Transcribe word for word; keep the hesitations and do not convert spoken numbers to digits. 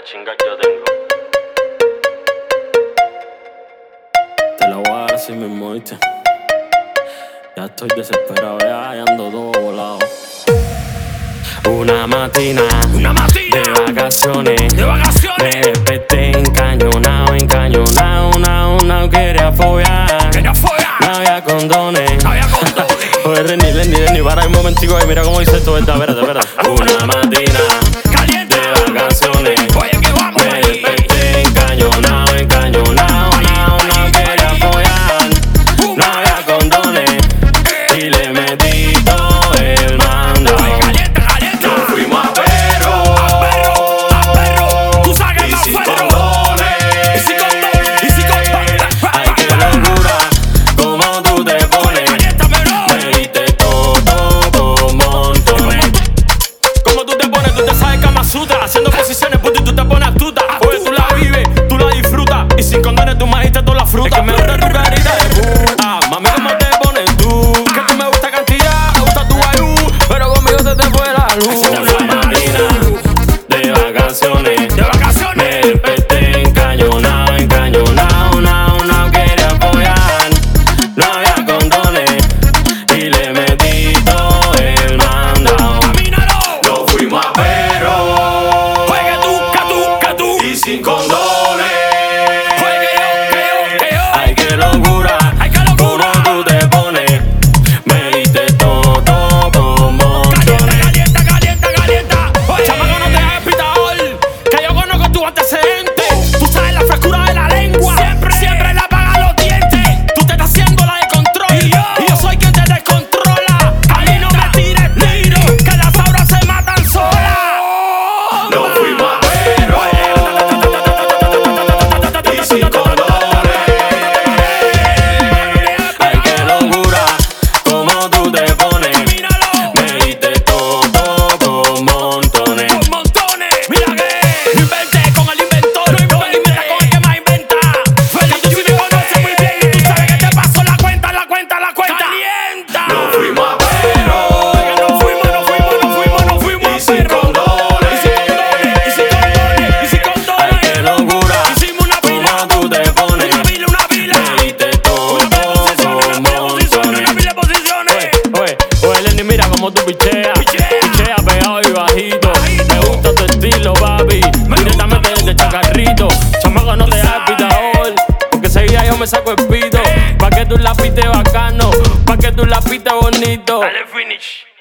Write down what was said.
chingar yo tengo. Te la voy a dar así mismo, ¿viste? Ya estoy desesperado, ya ando todo volado. Una matina, Una matina de vacaciones, de vacaciones. me desperté encañonado, encañonado, nao, nao, quería follar. Quería follar. No había condones. No había condones. Oye, Renny, Renny, Renny, para un momentico ahí, mira cómo dice esto, ¿verdad? Espérate, espérate. Una matina Caliente de vacaciones, Oye, que vamos me ahí. desperté encañonado, encañonado, nao, nao, quería follar. No había condones y le metí todo el mandado. Ay, caliente, caliente. Nos fuimos a perro, A perro, a perro. Tú sabes que y más sin perro. condones. Y sin condones, y sin condones. Ay, qué locura, cómo tú te Oye, pones. caliéntamelo. Me diste todo por montones. Como tú te pones, tú te sabes Kama Sutra. Haciendo posiciones, puto, y tú te pones astuta. Oye, tú la vives, tú la disfrutas. Y sin condones, tú me diste toda la fruta. Es que me gusta tu carita de puta. Mami, ¿cómo te pones tú? Que tú me gusta cantidad, me gusta tu ayú. Pero conmigo se te fue la luz. Una matina de vacaciones, De vacaciones. me desperté encañonado, encañonado, nao, nao, quería follar. No había condones y le metí todo el mandado. Camínalo. Nos fuimos a perro Oye, que tú, que tú, que tú. y sin condones. Oye, que yo, que yo, que yo. Ay, qué locura, Ay, qué locura. cómo tú te pones. Me diste todo por Calienta, montones. calienta, calienta, calienta. Oye, chamaco, no te hagas pitador, que yo conozco tus antecedentes. Tú sabes la frescura de la lengua. Siempre, siempre le apagan los dientes. Tú te estás haciendo la de control. Y yo, y yo soy quien te descontrola. A mí no me tires tiro, que las auras se matan solas. Nos fuimos a perro y sin condones. Ay, qué locura, cómo tú te pones. Camínalo. Me diste todo por montones. Por montones. Mira que lo inventé con el inventor. Lo inventa con el que más inventa. Feliz, tú sí me conoces muy bien y tú sabes que te paso la cuenta, la cuenta, la cuenta. Calienta. Nos fuimos a perro Que nos fuimos, nos fuimos, nos fuimos, nos fuimos y a sin perro. condones. Y sin condones, y sin condones, y sin condones. Ay, qué locura, Hicimos una pila, cómo tú te pones. una pila, una pila. Me diste todo Una pila de posiciones, una pila de por posiciones, una montones. pila de posiciones. Oye, oye, Lenny, mira cómo tú picheas. Pichea. Pichea pegado y bajito. Bajito. Me gusta tu estilo, papi. Me Directamente gusta, me desde gusta. Chacarrito. Chamaco, no te hagas pitador. Porque seguida yo me saco el pito. Pa' que tú la pites bacano. Pa' que tú la pites bonito. Dale finish.